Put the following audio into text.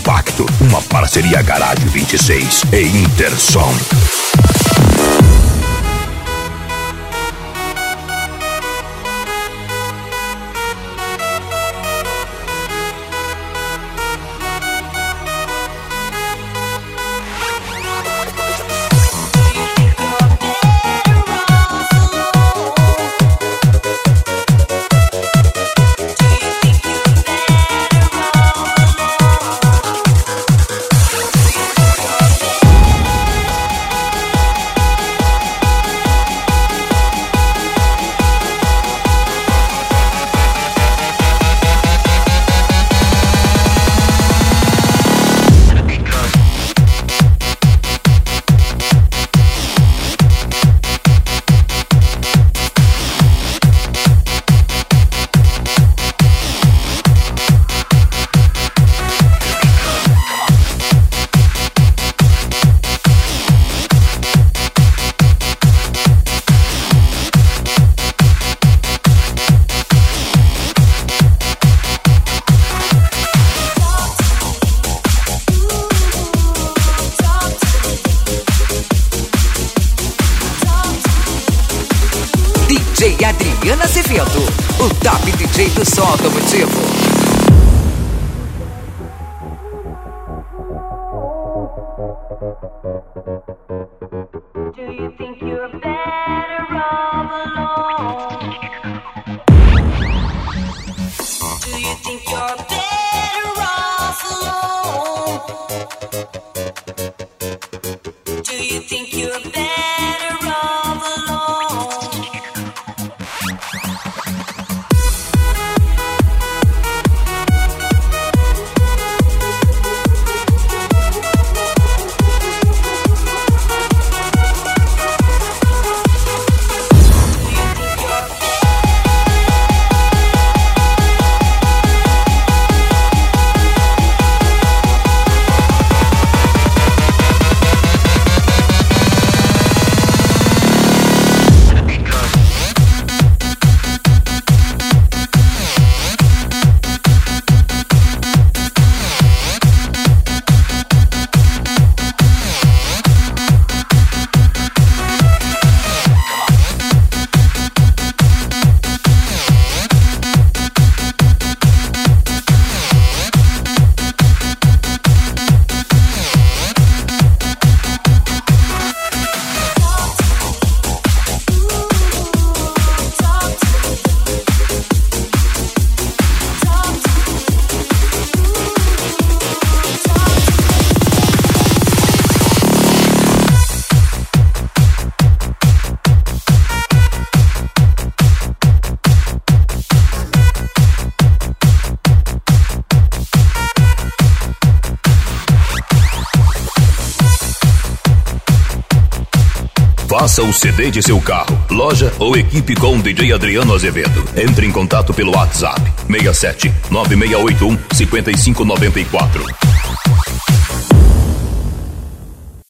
Compacto, uma parceria Garage 26 e Intersom. DJ Adriana Azevedo, o top DJ do som automotivo. Do you think you're better off alone? Do you think you're better off alone? Do you think you're better off alone? Faça o CD de seu carro, loja ou equipe com o DJ Adriano Azevedo. Entre em contato pelo WhatsApp 67 9681 5594.